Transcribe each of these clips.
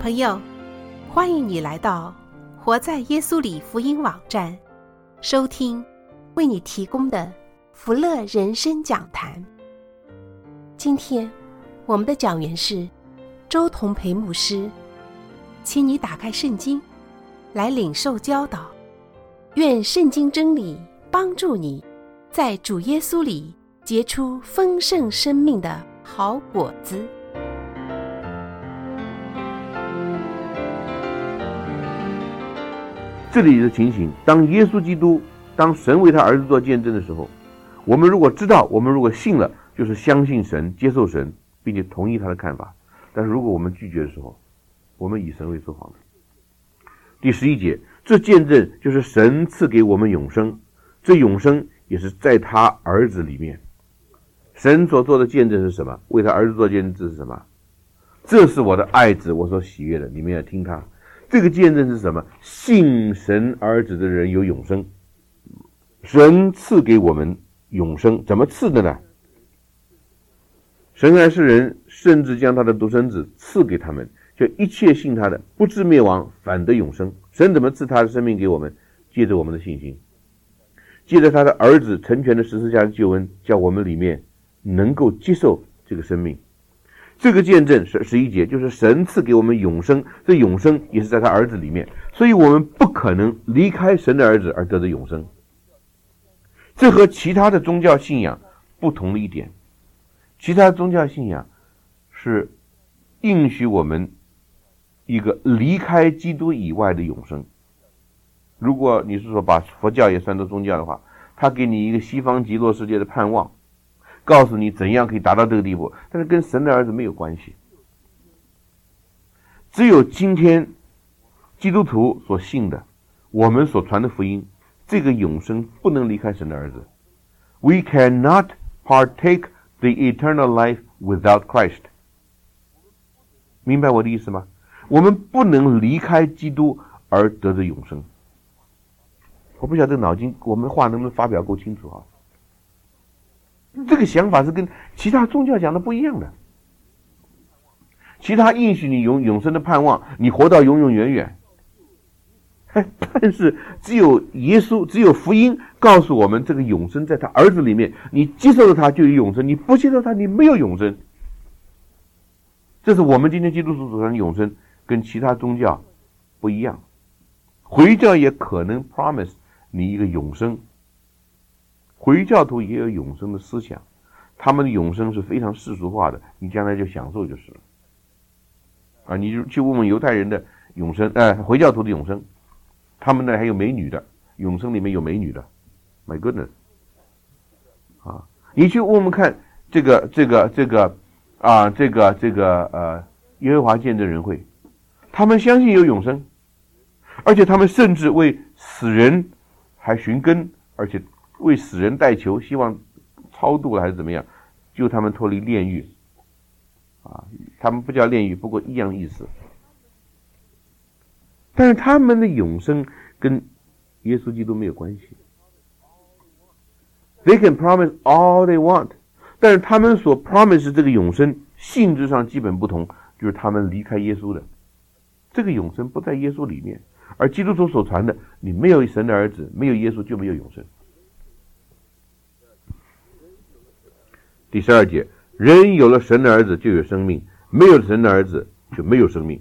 朋友，欢迎你来到活在耶稣里福音网站，收听为你提供的福乐人生讲坛。今天我们的讲员是周同培牧师，请你打开圣经来领受教导，愿圣经真理帮助你在主耶稣里结出丰盛生命的好果子。 这里的情形，当耶稣基督，当神为他儿子做见证的时候，我们如果知道，我们如果信了，就是相信神，接受神，并且同意他的看法。但是如果我们拒绝的时候，我们以神为说谎的。第11节，这见证就是神赐给我们永生，这永生也是在他儿子里面。神所做的见证是什么？为他儿子做见证，这是什么？这是我的爱子，我所喜悦的，你们要听他。这个见证是什么？信神儿子的人有永生。神赐给我们永生，怎么赐的呢？神爱世人，甚至将他的独生子赐给他们，叫一切信他的不至灭亡，反得永生。神怎么赐他的生命给我们？借着我们的信心，借着他的儿子成全的十字架的救恩，叫我们里面能够接受这个生命。这个见证是11节，就是神赐给我们永生，这永生也是在他儿子里面，所以我们不可能离开神的儿子而得的永生。这和其他的宗教信仰不同的一点，其他的宗教信仰是应许我们一个离开基督以外的永生。如果你是说把佛教也算作宗教的话，他给你一个西方极乐世界的盼望，告诉你怎样可以达到这个地步，但是跟神的儿子没有关系。只有今天基督徒所信的，我们所传的福音，这个永生不能离开神的儿子。 We cannot partake the eternal life without Christ。 明白我的意思吗？我们不能离开基督而得着永生。我不晓得脑筋我们话能不能发表够清楚啊？这个想法是跟其他宗教讲的不一样的。其他应许你永生的盼望，你活到永永远远。但是只有耶稣，只有福音告诉我们，这个永生在他儿子里面，你接受了他就有永生，你不接受他你没有永生。这是我们今天基督徒所传的永生，跟其他宗教不一样。回教也可能 promise 你一个永生，回教徒也有永生的思想，他们的永生是非常世俗化的，你将来就享受就是了。你就去问问犹太人的永生，回教徒的永生，他们那还有美女的，永生里面有美女的 ，My goodness， 你去问问看这个耶和华见证人会，他们相信有永生，而且他们甚至为死人还寻根，而且为死人代求，希望超度了还是怎么样，救他们脱离炼狱。他们不叫炼狱，不过一样意思。但是他们的永生跟耶稣基督没有关系。They can promise all they want， 但是他们所 promise 这个永生性质上基本不同，就是他们离开耶稣的。这个永生不在耶稣里面，而基督徒所传的，你没有神的儿子，没有耶稣就没有永生。第12节，人有了神的儿子就有生命，没有神的儿子就没有生命。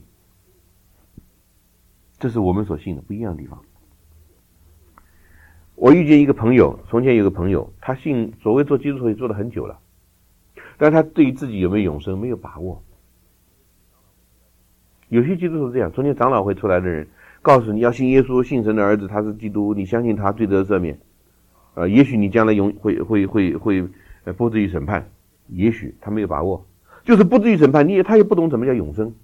这是我们所信的不一样的地方。我遇见一个朋友，从前有个朋友，他信所谓做基督徒也做了很久了，但是他对于自己有没有永生没有把握。有些基督徒这样，从前长老会出来的人告诉你要信耶稣，信神的儿子，他是基督，你相信他，罪得赦免，也许你将来会不至于审判，也许他没有把握，就是不至于审判，他也不懂什么叫永生。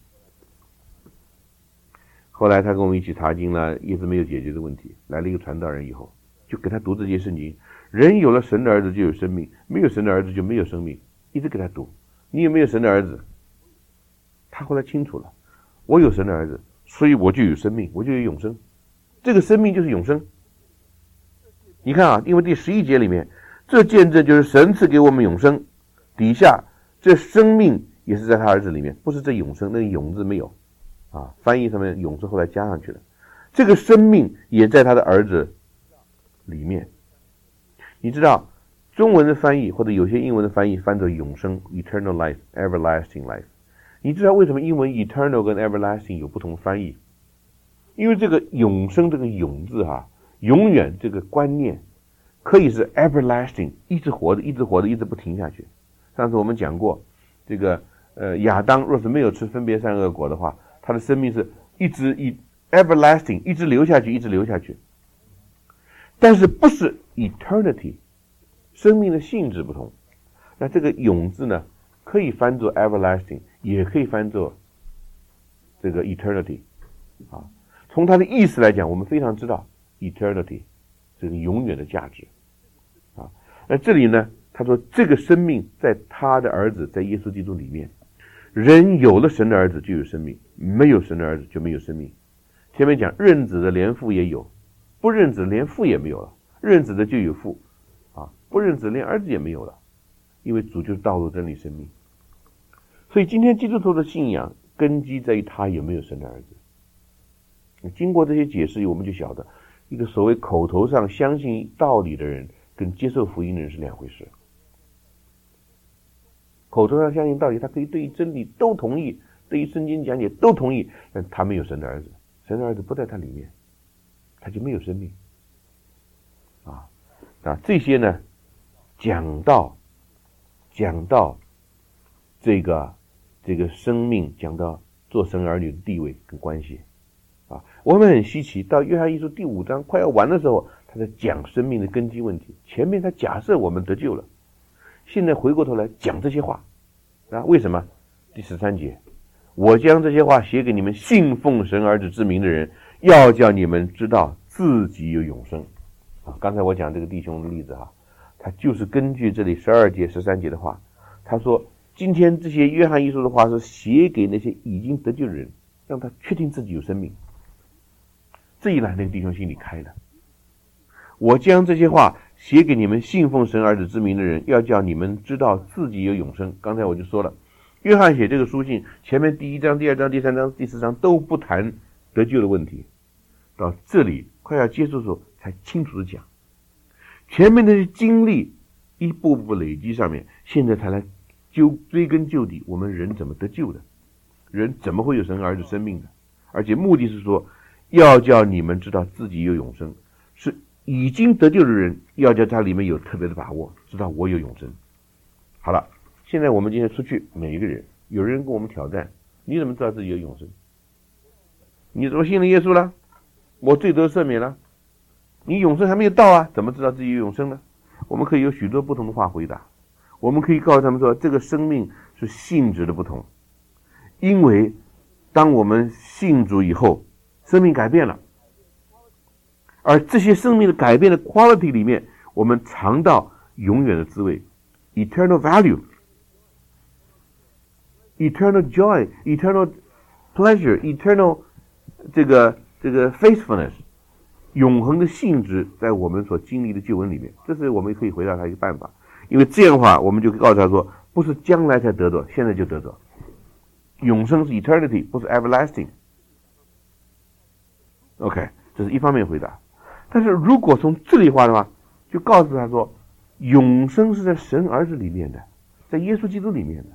后来他跟我们一起查经了，一直没有解决的问题，来了一个传道人以后，就给他读这些圣经，人有了神的儿子就有生命，没有神的儿子就没有生命，一直给他读，你有没有神的儿子？他后来清楚了，我有神的儿子，所以我就有生命，我就有永生，这个生命就是永生。你看因为第11节里面，这见证就是神赐给我们永生，底下这生命也是在他儿子里面，不是这永生，那个永字没有， 翻译上面永是后来加上去的。这个生命也在他的儿子里面。你知道中文的翻译或者有些英文的翻译翻作永生 eternal life everlasting life。 你知道为什么英文 eternal 跟 everlasting 有不同翻译？因为这个永生这个永字永远这个观念可以是 everlasting 一直活着一直活着一直不停下去。上次我们讲过这个亚当若是没有吃分别善恶果的话，他的生命是一直everlasting 一直流下去一直流下去。但是不是 eternity， 生命的性质不同。那这个永字呢，可以翻作 everlasting， 也可以翻作这个 eternity。从它的意思来讲，我们非常知道 eternity 这个永远的价值。那这里呢，他说这个生命在他的儿子，在耶稣基督里面。人有了神的儿子就有生命，没有神的儿子就没有生命。前面讲认子的连父也有，不认子连父也没有了，认子的就有父不认子连儿子也没有了，因为主就是道路真理生命。所以今天基督徒的信仰根基在于他有没有神的儿子。经过这些解释，我们就晓得一个所谓口头上相信道理的人跟接受福音的人是两回事。口头上相信道理，他可以对于真理都同意，对于圣经讲解都同意，但他没有神的儿子，神的儿子不在他里面，他就没有生命。这些呢，讲到这个生命，讲到做神儿女的地位跟关系我们很稀奇，到约翰一书第5章快要完的时候，他在讲生命的根基问题。前面他假设我们得救了，现在回过头来讲这些话为什么？第13节，我将这些话写给你们信奉神儿子之名的人，要叫你们知道自己有永生。刚才我讲这个弟兄的例子他就是根据这里12节13节的话，他说今天这些约翰一书的话是写给那些已经得救的人，让他确定自己有生命。这一来那个弟兄心里开了，我将这些话写给你们信奉神儿子之名的人，要叫你们知道自己有永生。刚才我就说了，约翰写这个书信前面第1章第2章第3章第4章都不谈得救的问题，到这里快要结束的时候才清楚的讲前面那些经历一步步累积上面，现在才来追根究底，我们人怎么得救的，人怎么会有神儿子生命的，而且目的是说要叫你们知道自己有永生，是已经得救的人要叫他里面有特别的把握，知道我有永生。好了，现在我们今天出去，每一个人，有人跟我们挑战，你怎么知道自己有永生？你怎么信了耶稣了？我罪得赦免了，你永生还没有到怎么知道自己有永生呢？我们可以有许多不同的话回答。我们可以告诉他们说，这个生命是性质的不同，因为当我们信主以后，生命改变了，而这些生命的改变的 quality 里面，我们尝到永远的滋味 eternal value eternal joy eternal pleasure eternal 这个 faithfulness 永恒的性质在我们所经历的救恩里面。这是我们可以回答他一个办法，因为这样的话我们就告诉他说，不是将来才得着，现在就得着。永生是 eternity， 不是 everlasting。 OK， 这是一方面回答。但是如果从这里话的话，就告诉他说，永生是在神儿子里面的，在耶稣基督里面的。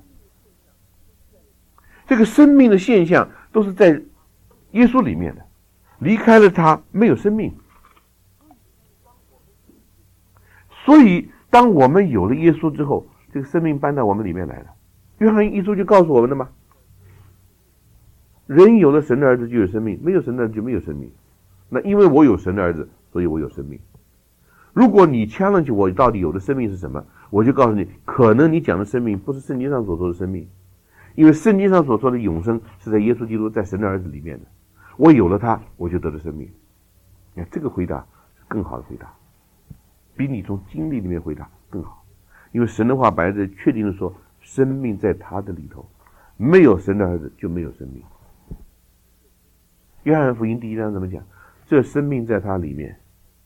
这个生命的现象都是在耶稣里面的，离开了他没有生命。所以当我们有了耶稣之后，这个生命搬到我们里面来了。约翰一书就告诉我们的嘛，人有了神的儿子就有生命，没有神的儿子就没有生命。那因为我有神的儿子，所以我有生命。如果你challenge我到底有的生命是什么，我就告诉你，可能你讲的生命不是圣经上所说的生命，因为圣经上所说的永生是在耶稣基督在神的儿子里面的。我有了他，我就得了生命。你看这个回答是更好的回答，比你从经历里面回答更好。因为神的话摆在确定的说，生命在他的里头，没有神的儿子就没有生命。约翰福音第1章怎么讲？这生命在他里面，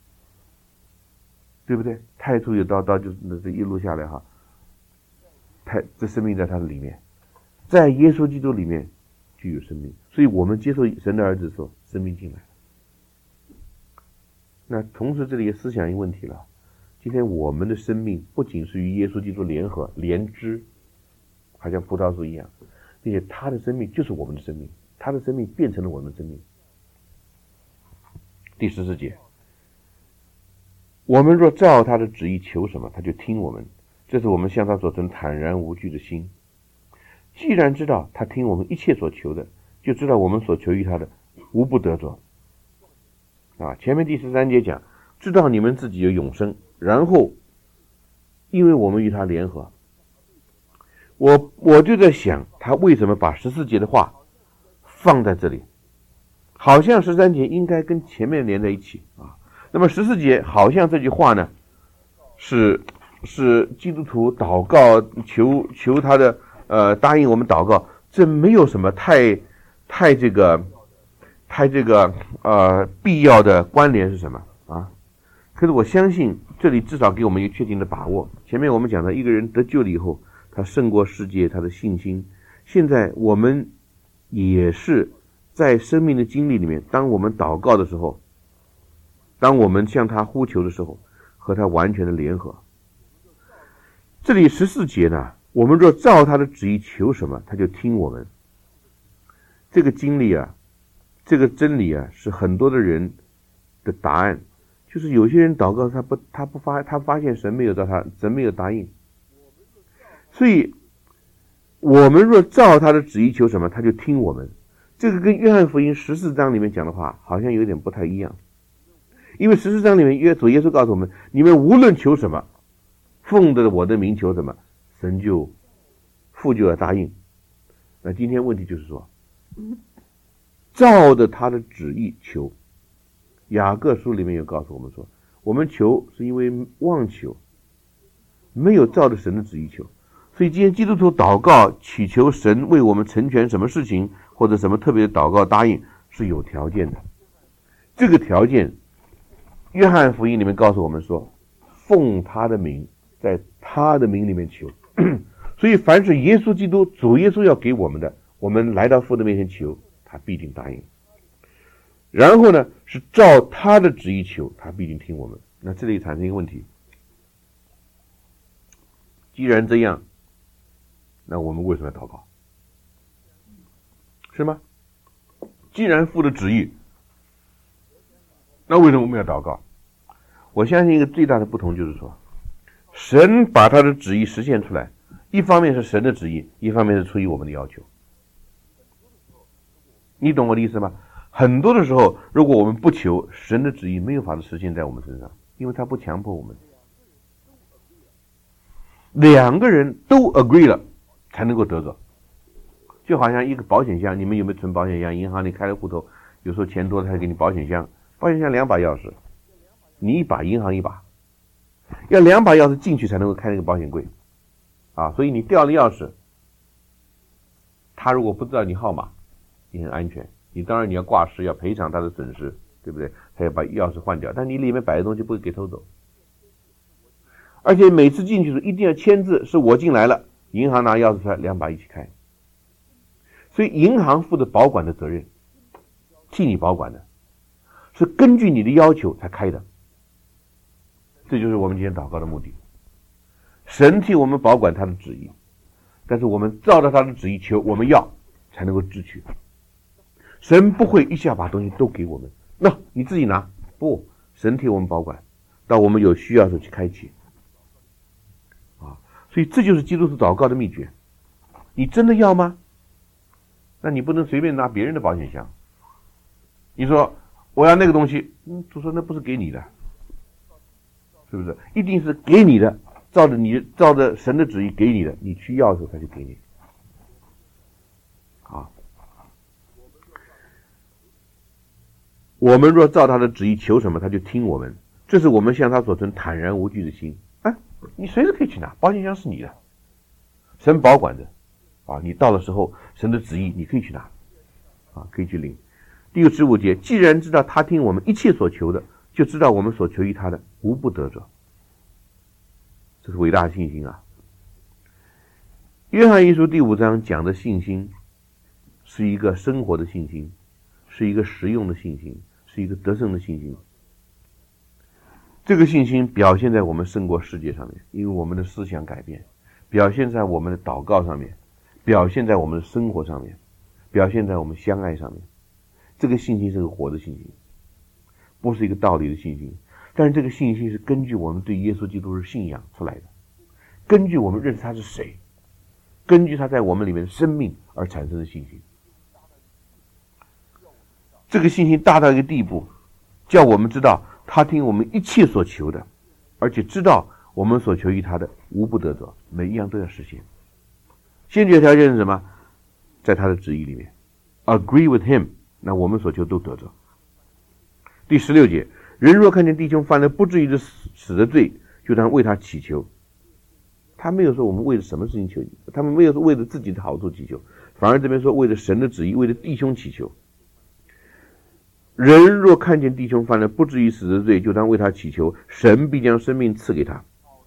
对不对？太初有道，道就是这一路下来这生命在他的里面，在耶稣基督里面就有生命。 所以我们接受神的儿子的时候，生命进来了。那同时这里也思想一个问题了，今天我们的生命不仅是与耶稣基督连枝，好像葡萄树一样，并且他的生命就是我们的生命，他的生命变成了我们的生命。第14节，我们若照他的旨意求什么，他就听我们，这是我们向他所存坦然无惧的心。既然知道他听我们一切所求的，就知道我们所求于他的无不得着。前面第13节讲，知道你们自己有永生，然后因为我们与他联合，我就在想，他为什么把14节的话放在这里，好像13节应该跟前面连在一起啊。那么14节好像这句话呢，是基督徒祷告求他的答应我们祷告，这没有什么太必要的关联是什么啊？可是我相信这里至少给我们一个确定的把握。前面我们讲的一个人得救了以后，他胜过世界，他的信心。现在我们也是在生命的经历里面，当我们祷告的时候，当我们向他呼求的时候，和他完全的联合。这里14节呢，我们若照他的旨意求什么，他就听我们。这个经历啊，这个真理啊，是很多的人的答案。就是有些人祷告他发现神没有答应。所以我们若照他的旨意求什么，他就听我们。这个跟约翰福音14章里面讲的话好像有点不太一样。因为14章里面主耶稣告诉我们，你们无论求什么，奉着我的名求什么，父就要答应。那今天问题就是说，照着他的旨意求。雅各书里面有告诉我们说，我们求是因为妄求，没有照着神的旨意求。所以今天基督徒祷告祈求神为我们成全什么事情，或者什么特别的祷告答应，是有条件的。这个条件约翰福音里面告诉我们说，奉他的名，在他的名里面求。所以凡是耶稣基督主耶稣要给我们的，我们来到父的面前求，他必定答应。然后呢，是照他的旨意求，他必定听我们。那这里产生一个问题，既然这样，那我们为什么要祷告？是吗？既然父的旨意，那为什么我们要祷告？我相信一个最大的不同就是说，神把他的旨意实现出来，一方面是神的旨意，一方面是出于我们的要求。你懂我的意思吗？很多的时候，如果我们不求，神的旨意没有法子实现在我们身上，因为他不强迫我们。两个人都 agree 了，才能够得着。就好像一个保险箱，你们有没有存保险箱？银行里开了户头，有时候钱多了，他给你保险箱。保险箱2把钥匙，你一把，银行1把，要2把钥匙进去才能够开那个保险柜啊！所以你掉了钥匙，他如果不知道你号码，你很安全。你当然你要挂失，要赔偿他的损失，对不对？他要把钥匙换掉，但你里面摆的东西不会给偷走。而且每次进去的时候一定要签字，是我进来了，银行拿钥匙出来，2把一起开。所以银行负的保管的责任，替你保管的，是根据你的要求才开的。这就是我们今天祷告的目的。神替我们保管他的旨意，但是我们照着他的旨意求，我们要才能够支取。神不会一下把东西都给我们，那你自己拿，不，神替我们保管，到我们有需要的时候去开启啊。所以这就是基督徒祷告的秘诀。你真的要吗？那你不能随便拿别人的保险箱。你说我要那个东西，主说那不是给你的，是不是？一定是给你的，照着神的旨意给你的，你去要的时候他就给你。我们若照他的旨意求什么，他就听我们。这是我们向他所存坦然无惧的心。你随时可以去拿，保险箱是你的，神保管着你到的时候，神的旨意你可以去拿可以去领。第15节，既然知道他听我们一切所求的，就知道我们所求于他的无不得着。这是伟大的信心啊！约翰一书第5章讲的信心是一个生活的信心，是一个实用的信心，是一个得胜的信心。这个信心表现在我们胜过世界上面，因为我们的思想改变，表现在我们的祷告上面，表现在我们的生活上面，表现在我们相爱上面。这个信心是个活的信心，不是一个道理的信心，但是这个信心是根据我们对耶稣基督的信仰出来的，根据我们认识他是谁，根据他在我们里面的生命而产生的信心。这个信心大到一个地步，叫我们知道他听我们一切所求的，而且知道我们所求于他的无不得着，每一样都要实现。先决条件是什么？在他的旨意里面 agree with him， 那我们所求都得着。第16节，人若看见弟兄犯了不至于死的罪，就当为他祈求。他没有说我们为了什么事情求，他们没有说为了自己的好处祈求，反而这边说为了神的旨意，为了弟兄祈求。人若看见弟兄犯了不至于死的罪，就当为他祈求，神必将生命赐给他。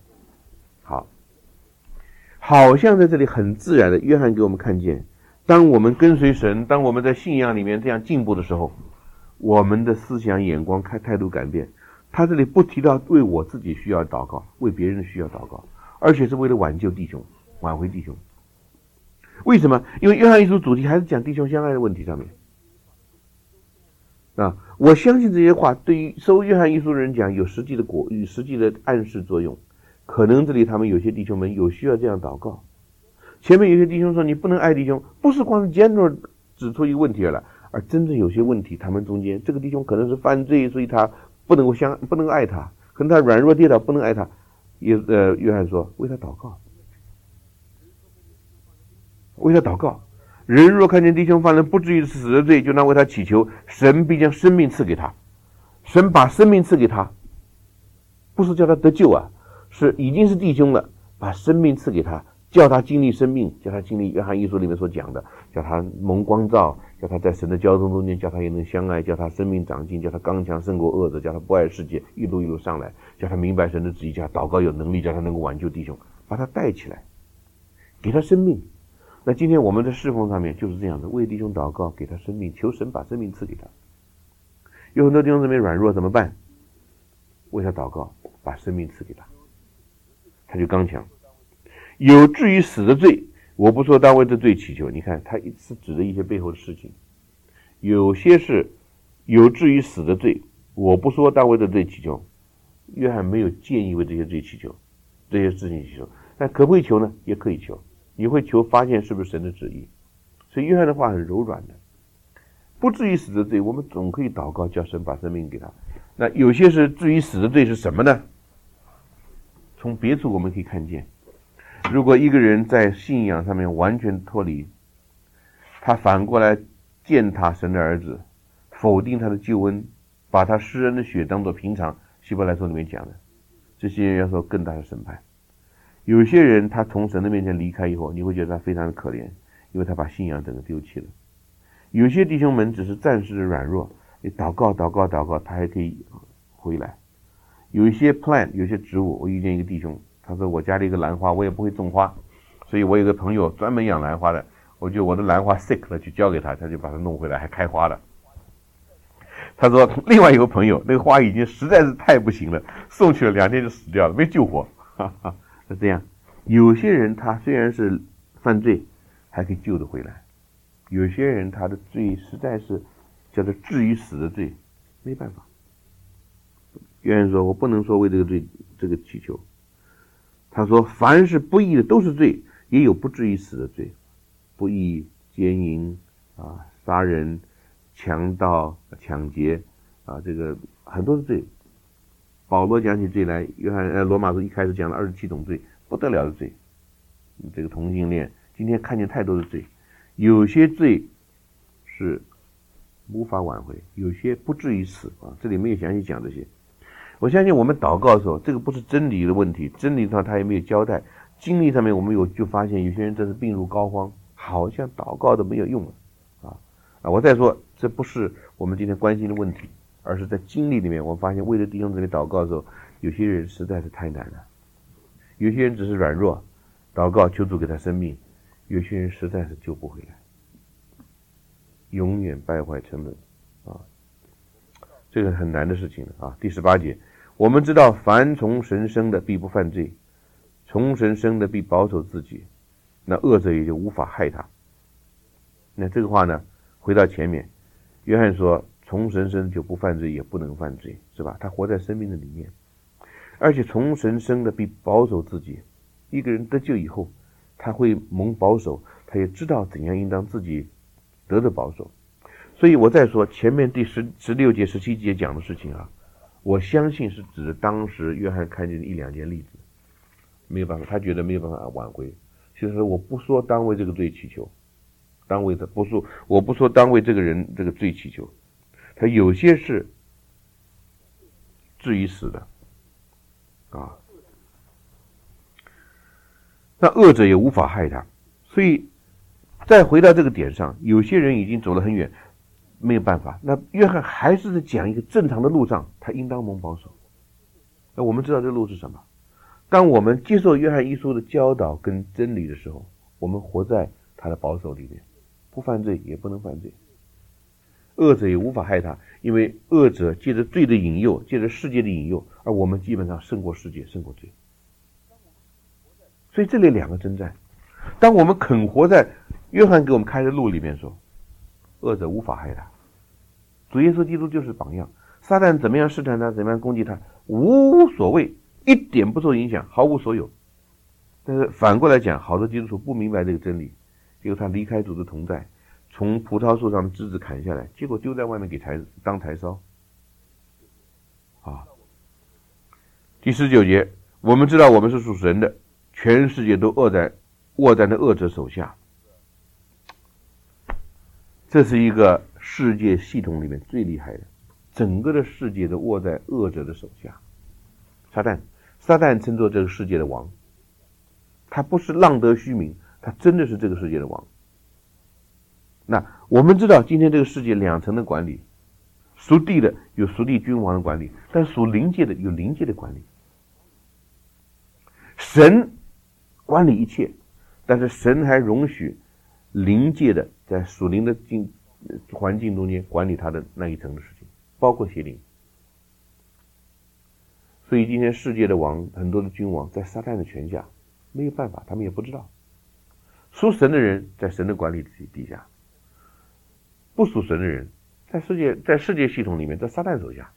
好像在这里很自然的，约翰给我们看见，当我们跟随神，当我们在信仰里面这样进步的时候，我们的思想眼光态度改变。他这里不提到为我自己需要祷告，为别人需要祷告，而且是为了挽救弟兄，挽回弟兄。为什么？因为约翰一书主题还是讲弟兄相爱的问题上面。我相信这些话对于收约翰一书的人讲有实际的暗示作用。可能这里他们有些弟兄们有需要这样祷告。前面有些弟兄说你不能爱弟兄，不是光是 general 指出一个问题了，而真正有些问题，他们中间这个弟兄可能是犯罪，所以他不能爱他，可能他软弱跌倒不能爱他。约翰说为他祷告，为他祷告。人若看见弟兄犯了不至于死的罪，就当为他祈求，神必将生命赐给他。神把生命赐给他，不是叫他得救啊，是已经是弟兄了，把生命赐给他，叫他经历生命，叫他经历约翰一书里面所讲的，叫他蒙光照，叫他在神的交通中间，叫他也能相爱，叫他生命长进，叫他刚强胜过恶者，叫他不爱世界，一路上来，叫他明白神的旨意，叫他祷告有能力，叫他能够挽救弟兄，把他带起来，给他生命。那今天我们在侍奉上面就是这样的，为弟兄祷告，给他生命，求神把生命赐给他。有很多弟兄姊妹软弱怎么办？为他祷告，把生命赐给他，他就刚强。有至于死的罪，我不说当为这罪祈求。你看他是指的一些背后的事情，有些是有至于死的罪，我不说当为这罪祈求。约翰没有建议为这些罪祈求，这些事情祈求，但可不可以求呢？也可以求。你会求发现是不是神的旨意。所以约翰的话很柔软的，不至于死的罪，我们总可以祷告叫神把生命给他。那有些是至于死的罪是什么呢？从别处我们可以看见，如果一个人在信仰上面完全脱离，他反过来践踏神的儿子，否定他的救恩，把他施恩的血当作平常，希伯来书里面讲的，这些人要受更大的审判。有些人他从神的面前离开以后，你会觉得他非常的可怜，因为他把信仰整个丢弃了。有些弟兄们只是暂时的软弱，你祷告，他还可以回来。有一些 plant， 有些植物，我遇见一个弟兄，他说我家里一个兰花，我也不会种花，所以我有个朋友专门养兰花的，我就我的兰花 sick 了，去交给他，他就把它弄回来，还开花了。他说另外有个朋友，那个花已经实在是太不行了，送去了2天就死掉了，没救活。是这样，有些人他虽然是犯罪，还可以救得回来；有些人他的罪实在是叫做至于死的罪，没办法。约翰说：“我不能说为这个罪这个祈求。”他说：“凡是不义的都是罪，也有不至于死的罪。不义、奸淫杀人、强盗、抢劫这个很多是罪。”保罗讲起罪来，罗马书一开始讲了27种罪，不得了的罪。这个同性恋，今天看见太多的罪，有些罪是无法挽回，有些不至于死这里没有详细讲这些。我相信我们祷告的时候，这个不是真理的问题，真理上他也没有交代，经历上面我们就发现有些人真是病入膏肓，好像祷告都没有用了我再说，这不是我们今天关心的问题，而是在经历里面，我们发现为了弟兄姊妹祷告的时候，有些人实在是太难了，有些人只是软弱，祷告求主给他生命，有些人实在是救不回来。 永远败坏沉沦啊，这个很难的事情啊。第18节，我们知道凡从神生的必不犯罪，从神生的必保守自己，那恶者也就无法害他。那这个话呢，回到前面，约翰说从神生就不犯罪，也不能犯罪，是吧？他活在生命的里面，而且从神生的必保守自己。一个人得救以后，他会蒙保守，他也知道怎样应当自己得的保守。所以我再说前面第16节、17节讲的事情啊，我相信是指当时约翰看见的1-2件例子，没有办法，他觉得没有办法挽回。其实我不说当为这个罪祈求，我不说当为这个人这个罪祈求，他有些是至于死的啊，那恶者也无法害他。所以再回到这个点上，有些人已经走了很远，没有办法，那约翰还是在讲一个正常的路上，他应当蒙保守。那我们知道这个路是什么？当我们接受约翰一书的教导跟真理的时候，我们活在他的保守里面，不犯罪也不能犯罪，恶者也无法害他，因为恶者借着罪的引诱，借着世界的引诱，而我们基本上胜过世界，胜过罪。所以这里两个征战，当我们肯活在约翰给我们开的路里面说，恶者无法害他，主耶稣基督就是榜样，撒旦怎么样试探他，怎么样攻击他，无所谓，一点不受影响，毫无所有。但是反过来讲，好多基督徒不明白这个真理，结果他离开主的同在，从葡萄树上的枝子砍下来，结果丢在外面给当柴烧啊。第19节，我们知道我们是属神的，全世界都握在那恶者手下。这是一个世界系统里面最厉害的，整个的世界都握在恶者的手下。撒旦称作这个世界的王，他不是浪得虚名，他真的是这个世界的王。那我们知道今天这个世界两层的管理，属地的有属地君王的管理，但属灵界的有灵界的管理。神管理一切，但是神还容许灵界的在属灵的环境中间管理他的那一层的事情，包括邪灵。所以今天世界的王，很多的君王在撒旦的权下，没有办法，他们也不知道。属神的人在神的管理底下，不属神的人在世界系统里面，在撒旦手下。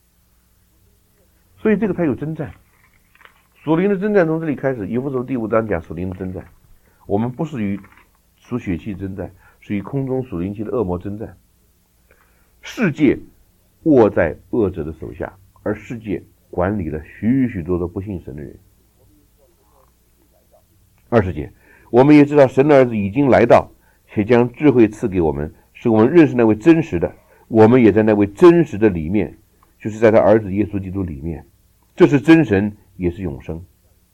所以这个才有征战。属灵的征战从这里开始，以弗所第5章讲属灵的征战。我们不是与属血气征战，是与空中属灵气的恶魔征战。世界握在恶者的手下，而世界管理了许许多多不信神的人。20节，我们也知道神的儿子已经来到，且将智慧赐给我们，使我们认识那位真实的，我们也在那位真实的里面，就是在他儿子耶稣基督里面。这是真神，也是永生。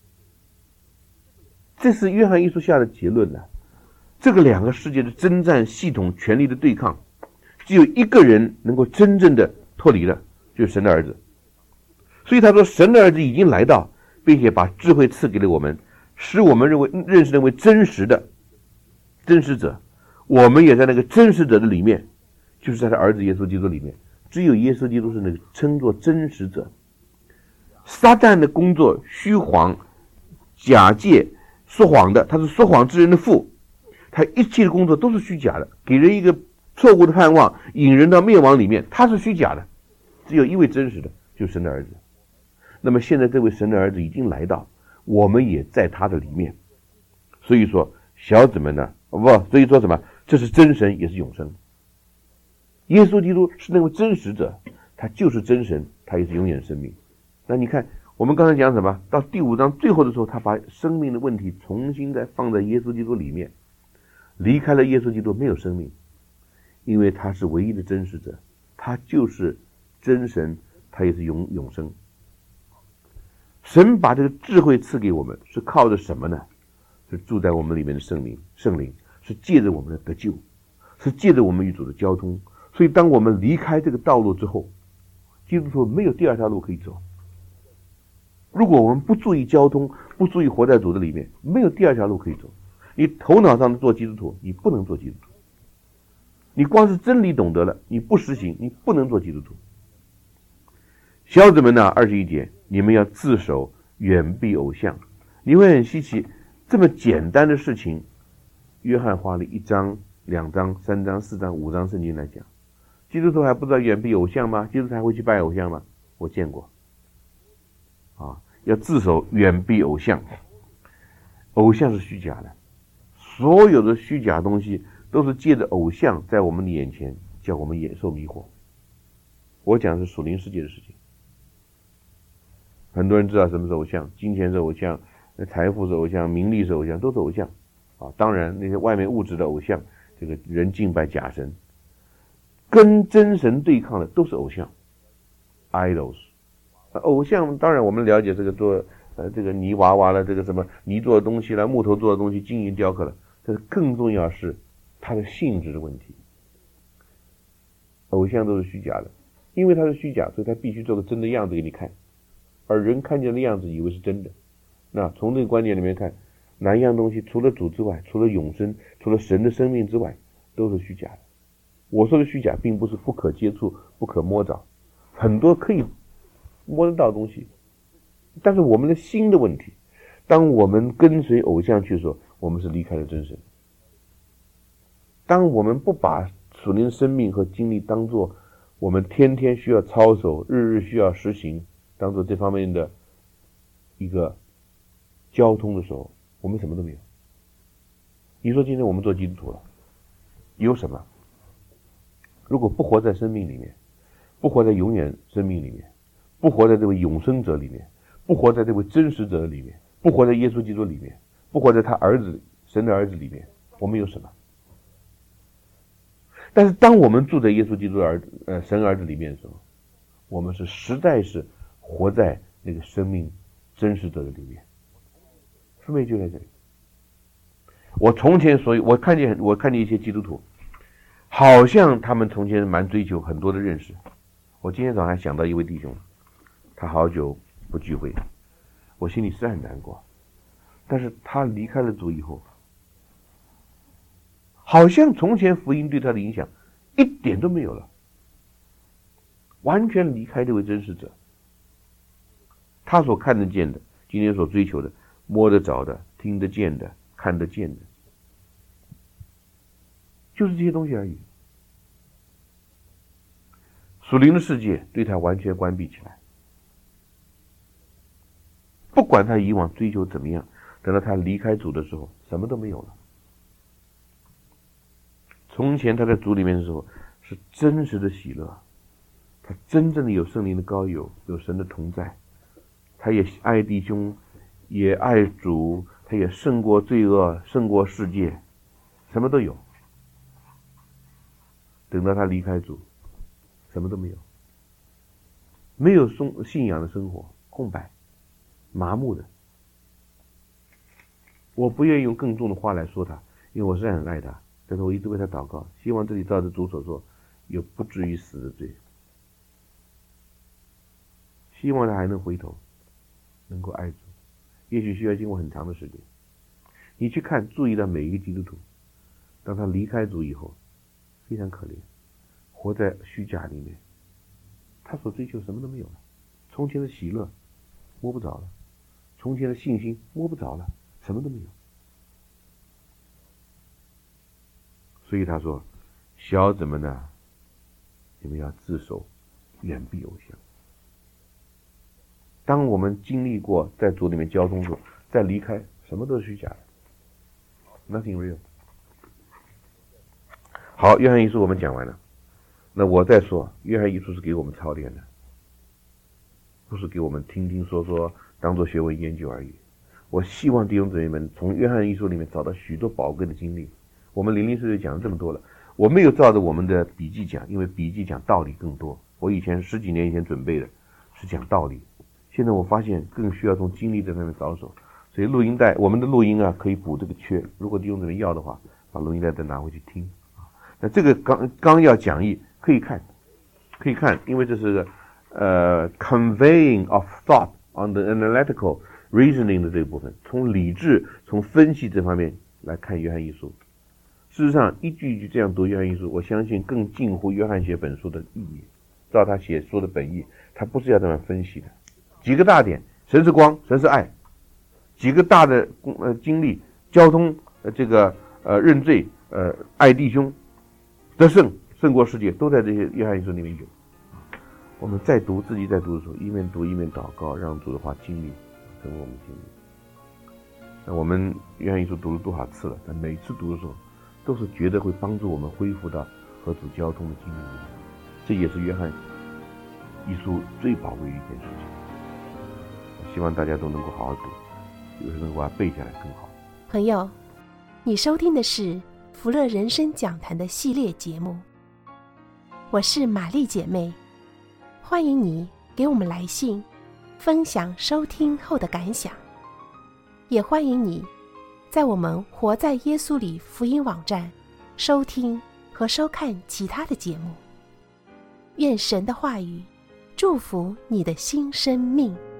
这是约翰一书下的结论了。这个两个世界的征战系统权力的对抗，只有一个人能够真正的脱离了，就是神的儿子。所以他说神的儿子已经来到，并且把智慧赐给了我们，使我们认识那位真实的真实者。我们也在那个真实者的里面，就是在他儿子耶稣基督里面。只有耶稣基督是那个称作真实者。撒旦的工作虚谎、假借、说谎的，他是说谎之人的父，他一切的工作都是虚假的，给人一个错误的盼望，引人到灭亡里面，他是虚假的。只有一位真实的，就是神的儿子。那么现在这位神的儿子已经来到，我们也在他的里面。所以说小子们呢，所以说什么？这是真神，也是永生。耶稣基督是那位真实者，他就是真神，他也是永远生命。那你看我们刚才讲什么？到第5章最后的时候，他把生命的问题重新再放在耶稣基督里面。离开了耶稣基督没有生命，因为他是唯一的真实者，他就是真神，他也是永生。神把这个智慧赐给我们，是靠着什么呢？是住在我们里面的圣灵，是借着我们的得救，是借着我们与主的交通。所以当我们离开这个道路之后，基督徒没有第二条路可以走。如果我们不注意交通，不注意活在主的里面，没有第二条路可以走。你头脑上做基督徒，你不能做基督徒。 你光是真理懂得了，你不实行，你不能做基督徒。小子们呢，21节，你们要自守，远避偶像。你会很稀奇，这么简单的事情，约翰花了1章、2章、3章、4章、5章圣经来讲。基督徒还不知道远避偶像吗？基督徒还会去拜偶像吗？我见过。要自守，远避偶像。偶像是虚假的，所有的虚假东西都是借着偶像在我们的眼前叫我们眼受迷惑。我讲的是属灵世界的事情。很多人知道什么是偶像，金钱是偶像，财富是偶像，名利是偶像，都是偶像当然那些外面物质的偶像，这个人敬拜假神，跟真神对抗的都是偶像 idols。偶像当然我们了解这个做这个泥娃娃了，这个什么泥做的东西了，木头做的东西，金银雕刻了，但是更重要是它的性质的问题。偶像都是虚假的，因为它是虚假，所以它必须做个真的样子给你看，而人看见的样子以为是真的。那从这个观点里面看，哪一样东西除了主之外，除了永生，除了神的生命之外，都是虚假的。我说的虚假并不是不可接触、不可摸着，很多可以摸得到的东西，但是我们的心的问题，当我们跟随偶像去的时候，我们是离开了真神。当我们不把属灵生命和经历当作我们天天需要操守，日日需要实行，当作这方面的一个交通的时候，我们什么都没有。你说今天我们做基督徒了，有什么？如果不活在生命里面，不活在永远生命里面，不活在这位永生者里面，不活在这位真实者里面，不活在耶稣基督里面，不活在他儿子神的儿子里面，我们有什么？但是当我们住在耶稣基督神儿子里面的时候，我们是实在是活在那个生命真实者的里面。分别就在这里。我从前我看见一些基督徒，好像他们从前蛮追求很多的认识。我今天早上还想到一位弟兄，他好久不聚会，我心里是很难过。但是他离开了主以后，好像从前福音对他的影响一点都没有了，完全离开这位真实者。他所看得见的，今天所追求的，摸得着的，听得见的，看得见的，就是这些东西而已。属灵的世界对他完全关闭起来，不管他以往追求怎么样，等到他离开主的时候，什么都没有了。从前他在主里面的时候是真实的喜乐，他真正的有圣灵的膏油，有神的同在，他也爱弟兄，也爱主，他也胜过罪恶，胜过世界，什么都有。等到他离开主，什么都没有，没有信仰的生活，空白，麻木的。我不愿意用更重的话来说他，因为我是很爱他，但是我一直为他祷告，希望这里照着主所说，有不至于死的罪，希望他还能回头，能够爱主。也许需要经过很长的时间。你去看，注意到每一个基督徒，当他离开主以后，非常可怜，活在虚假里面，他所追求什么都没有了。从前的喜乐摸不着了，从前的信心摸不着了，什么都没有。所以他说，小子们呢，你们要自守，远避偶像。当我们经历过在主里面交通后，再离开，什么都是虚假的 ，nothing real。好，约翰一书我们讲完了，那我再说，约翰一书是给我们操练的，不是给我们听听说说，当做学问研究而已。我希望弟兄姊妹们从约翰一书里面找到许多宝贵的经历。我们004就讲了这么多了，我没有照着我们的笔记讲，因为笔记讲道理更多。我以前10几年以前准备的是讲道理，现在我发现更需要从经历这方面着手。所以录音带，我们的录音啊可以补这个缺，如果弟兄姊妹要的话，把录音带再拿回去听。那这个纲要讲义可以看，因为这是conveying of thought on the analytical reasoning 的这个部分，从理智、从分析这方面来看约翰一书。 事实上，一句一句这样读约翰一书，我相信更近乎约翰写本书的意义。照他写书的本意，他不是要这样分析的。几个大点：神是光，神是爱。几个大的经历：交通，认罪，爱弟兄，得胜，胜过世界，都在这些约翰一书里面有。我们自己在读的时候，一面读一面祷告，让主的话经历跟我们经历。那我们约翰一书读了多少次了？但每次读的时候，都是觉得会帮助我们恢复到和主交通的经历里面。这也是约翰一书最宝贵的一件事情。我希望大家都能够好好读，有时能够把它背下来更好。 朋友，你收听的是福乐人生讲坛的系列节目，我是玛丽姐妹，欢迎你给我们来信，分享收听后的感想，也欢迎你在我们活在耶稣里福音网站收听和收看其他的节目。愿神的话语祝福你的新生命。